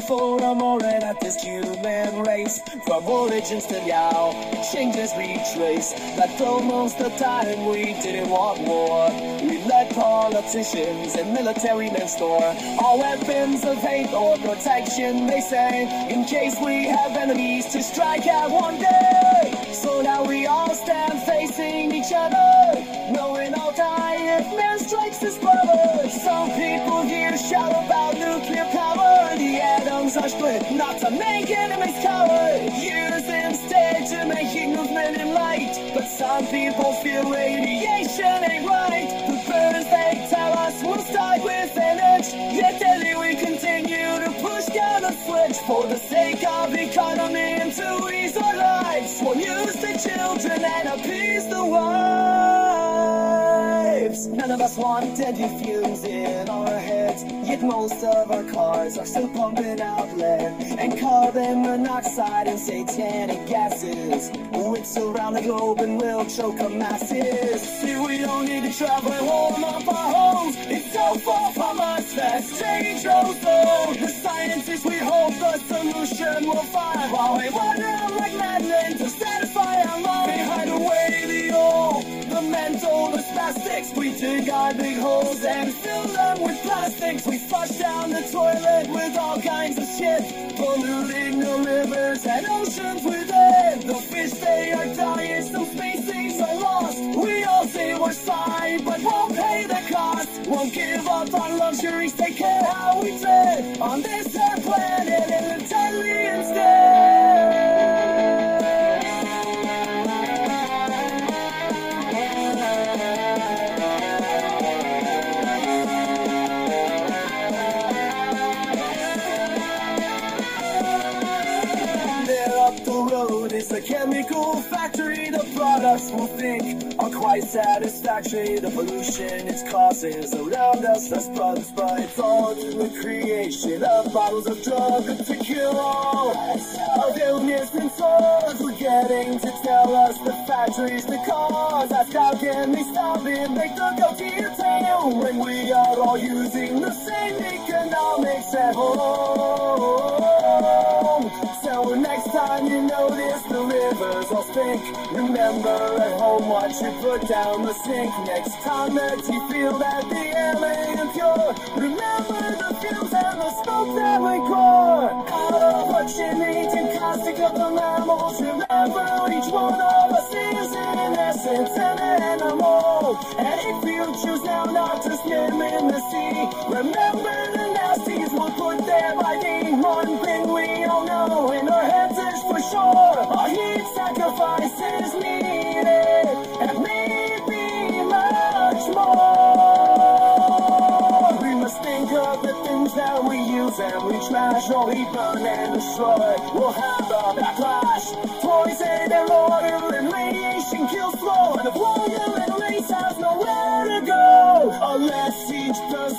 for a moment at this human race. From origins to now, changes retrace. That almost the time we didn't want war. We let politicians and military men store all weapons of hate or protection, they say, in case we have enemies to strike at one day. So now we all stand facing each other, knowing I'll die if man strikes his brother. Some people here shout about nuclear power. The atoms are split, not to make enemies cower. Use instead to make heat movement and light. But some people feel radiation ain't right. The birds they tell us will start with an edge. Yet daily we continue to push down the switch for the sake of economy and to ease our lives. We'll use the children and appease the wives. None of us want deadly fumes in our heads, yet most of our cars are still pumping out lead and carbon monoxide and satanic gases, which surround the globe and will choke our masses. See, we don't need to travel and warm up our homes. It's so far from us that change ozone. The scientists, we hope the solution will find, while we wander like madmen to satisfy our mind. We hide away the old, the mental, the spastics. We dig our big holes and fill them with plastics. We flush down the toilet with all kinds of shit, polluting the rivers and oceans with it. The fish, they are dying, some species are lost. We all say we're sorry, but won't pay the cost. Won't give up on luxuries, take care how we tread on this planet entirely instead. It's a chemical factory. The products we'll think are quite satisfactory. The pollution it causes around us, us bugs, but it's all to the creation of bottles of drugs to cure all of illness and sores. Forgetting to tell us the factory's the cause. Ask how can they stop it, make the go to your tail, when we are all using the same economics at home. So next time you notice the rivers all stink, remember at home what you put down the sink. Next time that you feel that the air ain't impure, remember the fumes and the smoke that we pour out of our chimneys and caustic of the mammals. Remember each one of us is in essence an animal, and if you choose now not to swim in the sea, remember the nasties will put there by the one thing we all know in our heads is for sure. Our heat sacrifice is needed, and maybe much more. We must think of the things that we use and we trash, or we burn and destroy. We'll have a backlash. Poison and water and radiation kills flow, and the volume and race has nowhere to go unless each person